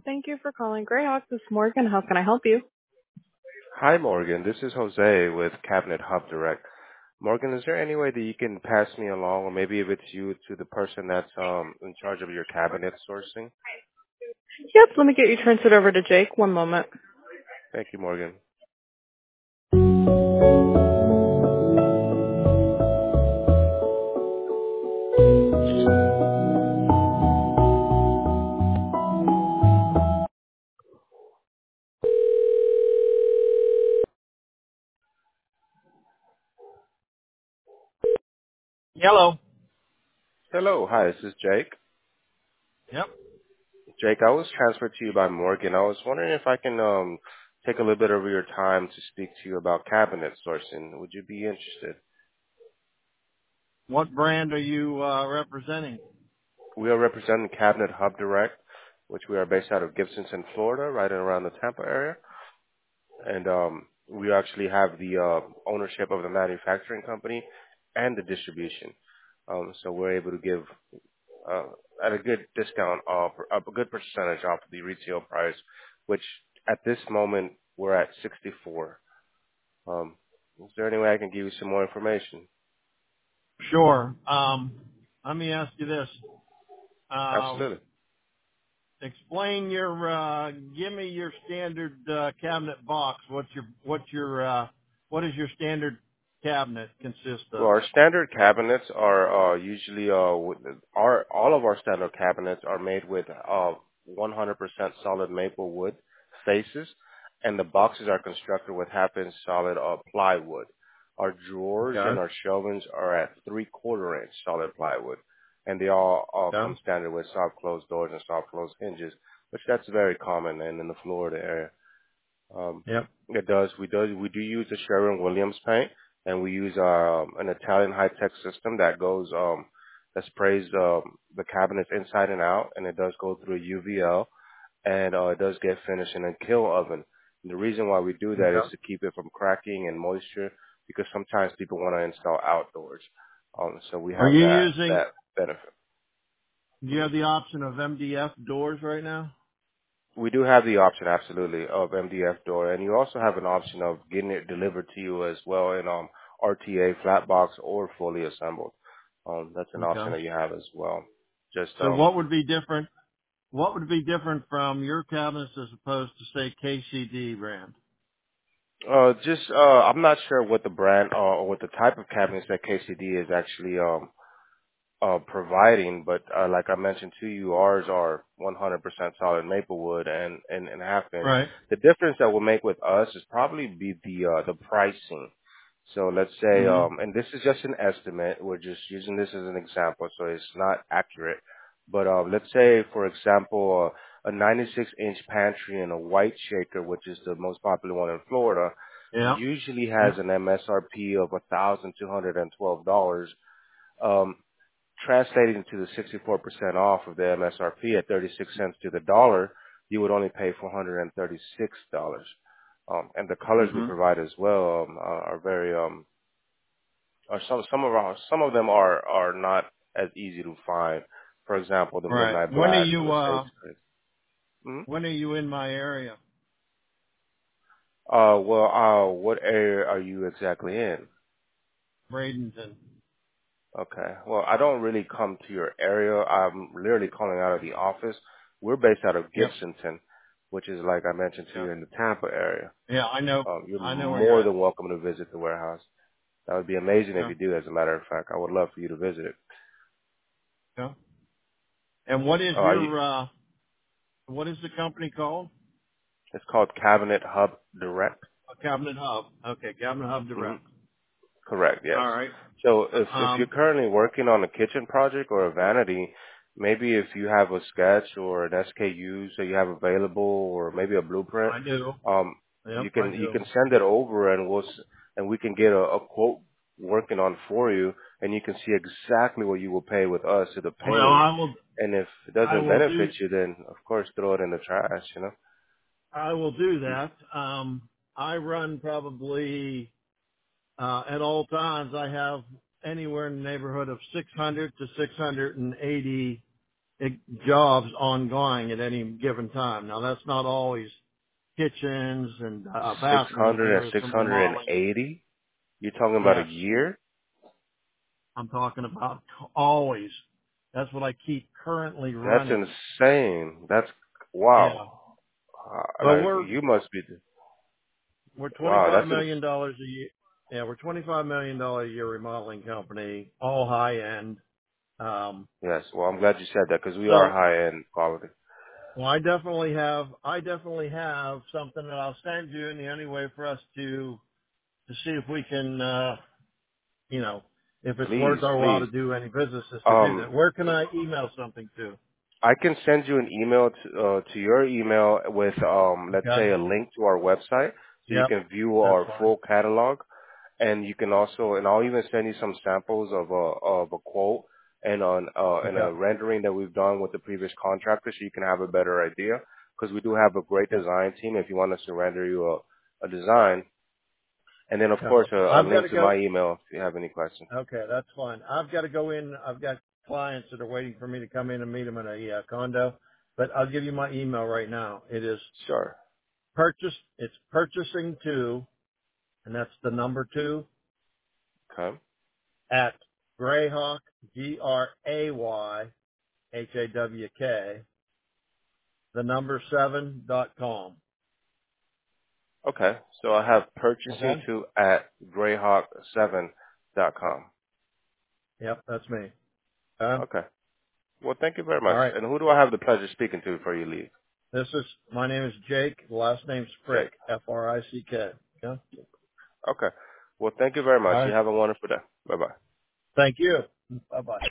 Thank you for calling Greyhawk this Morgan. How can I help you? Hi, Morgan. This is Jose with Cabinet Hub Direct. Morgan, is there any way that you can pass me along, or maybe if it's you, to the person that's in charge of your cabinet sourcing? Yep, let me get you transferred over to Jake. One moment. Thank you, Morgan. Hello. Hello. Hi, this is Jake. Yep. Jake, I was transferred to you by Morgan. I was wondering if I can take a little bit of your time to speak to you about cabinet sourcing. Would you be interested? What brand are you representing? We are representing Cabinet Hub Direct, which we are based out of Gibsonton, Florida, right around the Tampa area. And we actually have the ownership of the manufacturing company and the distribution. So we're able to give uh, at a good discount off, a good percentage off the retail price, which at this moment we're at 64. Is there any way I can give you some more information? Sure. Let me ask you this. Uh, Absolutely. Explain give me your standard cabinet box. What does your standard cabinet consist Well, of? our standard cabinets are usually all of our standard cabinets are made with 100% solid maple wood faces, and the boxes are constructed with half-inch solid plywood. Our drawers and Okay. our shelvings are at 3/4 inch solid plywood, and they all Okay. come standard with soft closed doors and soft closed hinges, which that's very common in the Florida area. Yep. It does. We do use the Sherwin-Williams paint, and we use an Italian high-tech system that sprays the cabinets inside and out, and it does go through a UVL, and it does get finished in a kill oven. And the reason why we do that is Okay. to keep it from cracking and moisture, because sometimes people want to install outdoors. So we Are have you that using? benefit. Do you have the option of MDF doors right now? We do have the option, absolutely, of MDF door, and you also have an option of getting it delivered to you as well in RTA, flat box, or fully assembled. That's an option Okay. that you have as well. Just So what would be different? What would be different from your cabinets as opposed to say KCD brand? I'm not sure what the brand or what the type of cabinets that KCD is actually providing, but like I mentioned to you, ours are 100% solid maple wood and half inch. Right. The difference that will make with us is probably be the pricing. So let's say, Mhm. and this is just an estimate. We're just using this as an example, so it's not accurate. But let's say, for example, a 96-inch pantry and a white shaker, which is the most popular one in Florida, Yeah. usually Yeah. has an MSRP of $1,212. Um, Translating to the 64% off of the MSRP at 36 cents to the dollar, you would only pay $436. And the colors we Mhm. provide as well are very are some of them are not as easy to find. For example, the Right. midnight blacks or the sage green. When are you in my area? What area are you exactly in? Bradenton. Okay. Well, I don't really come to your area. I'm literally calling out of the office. We're based out of Yep. Gibsonton, which is, like I mentioned to Yeah. you, in the Tampa area. Yeah, I know. You're I know where you're more at. than welcome to visit the warehouse. That would be amazing if Yeah. you do, as a matter of fact. I would love for you to visit it. Yeah. And what is Uh, you, your what is the company called? it's called Cabinet Hub Direct. Cabinet Hub. Okay, Cabinet Hub Hmm. Direct. Correct, yes. All right. So if you're Um. currently working on a kitchen project or a vanity, maybe if you have a sketch or an SKU so you have available, or maybe a blueprint, I do. um, Yep, you I can do. send it over, and and we can get a quote working on for you, and you can see exactly what you will pay with us to the Well, penny. And if it I doesn't will do benefit you, then of course throw it in the trash, you know. I will do that. I run probably at all times. I have anywhere in the neighborhood of 600 to 680 jobs ongoing at any given time. Now that's not always kitchens and bathrooms. 600 and There is some remodeling. 680? You're talking about a Yes, year? I'm talking about always. That's what I keep currently That's running. insane. That's, Yeah. wow. Well, Like, you must be, we're wow, $25 that's million dollars a year. Yeah, we're $25 million a year remodeling company, all high end. Um, yes. Well, I'm glad you said that because we are so high-end quality. well, I definitely have something that I'll send you, and the only way for us to see if we can, you know, if it's Please, worth our while please. to do any business is to do Um, that. Where can I email something to? I can send you an email to your email with, let's Okay. say, a link to our website so you Yep. can view That's our fine. full catalog. And you can also, and I'll even send you some samples of a quote and and Okay. a rendering that we've done with the previous contractor, so you can have a better idea. Because we do have a great Okay. design team. If you want us to render you a design, and then of course a I've got link to to go. my email if you have any questions. Okay, that's fine. I've got to go in. I've got clients that are waiting for me to come in and meet them in a condo, but I'll give you my email right now. It is Sure. it's purchasing two, and that's the number two Okay. at Grayhawk, GRAYHAWK, the number 7.com. Okay. So I have purchasing Okay? to at grayhawk7.com. Yep, that's me. Okay. Well, thank you very All much. right. And who do I have the pleasure speaking to before you leave? My name is Jake. The last name's Frick, Jake. Frick. Okay? Okay. Well, thank you very All much. You right. have a wonderful day. Bye-bye. Thank you. Bye-bye.